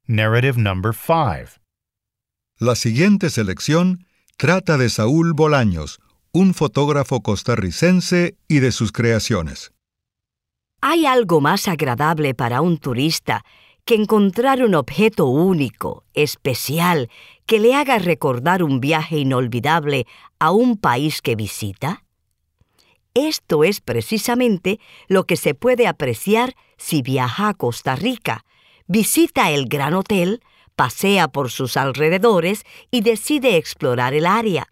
Narrative number 5. La siguiente selección trata de Saúl Bolaños, un fotógrafo costarricense y de sus creaciones. ¿Hay algo más agradable para un turista que encontrar un objeto único, especial, que le haga recordar un viaje inolvidable a un país que visita? Esto es precisamente lo que se puede apreciar si viaja a Costa Rica, visita el Gran Hotel, pasea por sus alrededores y decide explorar el área.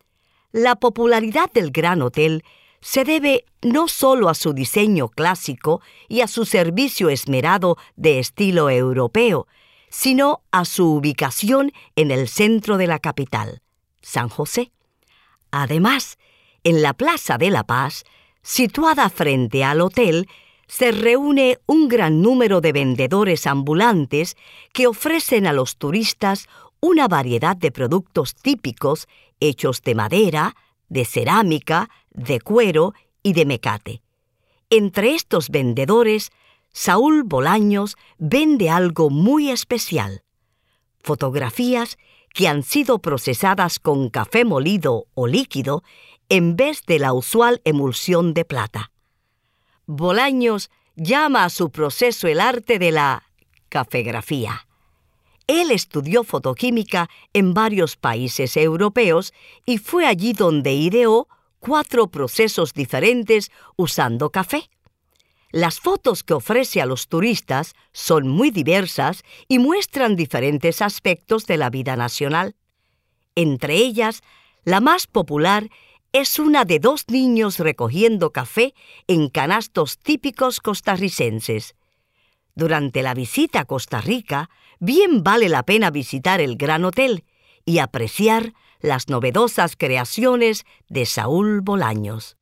La popularidad del Gran Hotel se debe no solo a su diseño clásico y a su servicio esmerado de estilo europeo, sino a su ubicación en el centro de la capital, San José. Además, en la Plaza de la Paz, situada frente al hotel, se reúne un gran número de vendedores ambulantes que ofrecen a los turistas una variedad de productos típicos hechos de madera, de cerámica, de cuero y de mecate. Entre estos vendedores, Saúl Bolaños vende algo muy especial: fotografías que han sido procesadas con café molido o líquido en vez de la usual emulsión de plata. Bolaños llama a su proceso el arte de la cafegrafía. Él estudió fotoquímica en varios países europeos y fue allí donde ideó 4 procesos diferentes usando café. Las fotos que ofrece a los turistas son muy diversas y muestran diferentes aspectos de la vida nacional. Entre ellas, la más popular es una de 2 niños recogiendo café en canastos típicos costarricenses. Durante la visita a Costa Rica, bien vale la pena visitar el Gran Hotel y apreciar las novedosas creaciones de Saúl Bolaños.